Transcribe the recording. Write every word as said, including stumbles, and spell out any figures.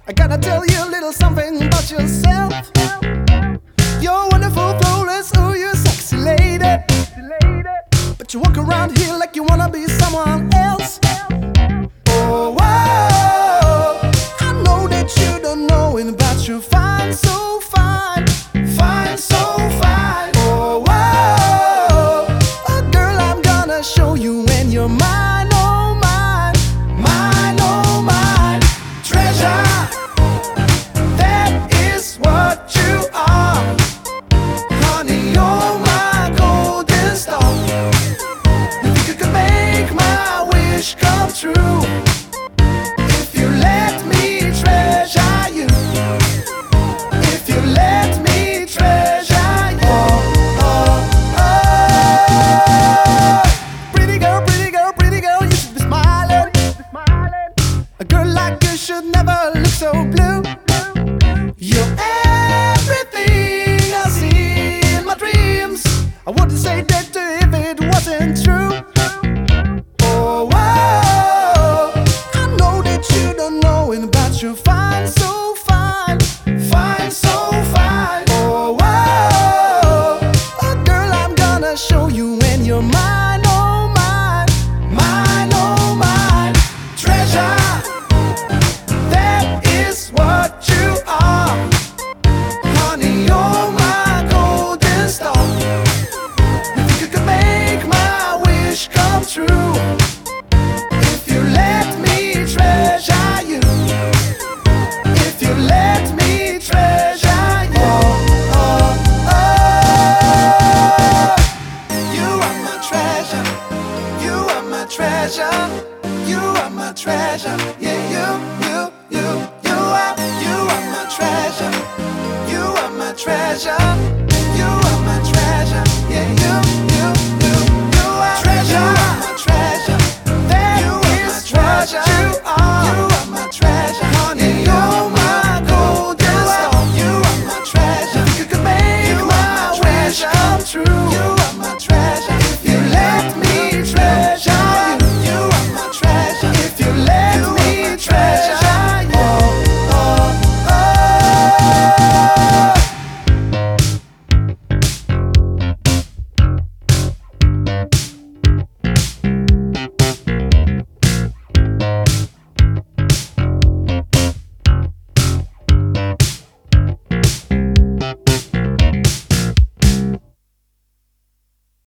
I gotta tell you a little something about yourself. You're wonderful, flawless, oh, you're sexy lady. But you walk around here like you wanna be someone else. Oh, whoa, I know that you don't know it, but you're fine, so fine, fine, so fine. Oh, whoa, oh, girl, I'm gonna show you when you're mine, oh, mine, mine, oh, mine. Treasure, that is what you are. Honey, you're my golden star. If you could make my wish come true, if you let me treasure you, if you let me treasure you. Oh, oh, oh. Pretty girl, pretty girl, pretty girl, you should be smiling. A girl like you should never look so blue. You're everything I see in my dreams. I wouldn't say that if it wasn't true. Oh, whoa, I know that you don't know it, but you're fine, so fine, fine, so fine. Oh, whoa, oh, girl, I'm gonna show you when you're mine.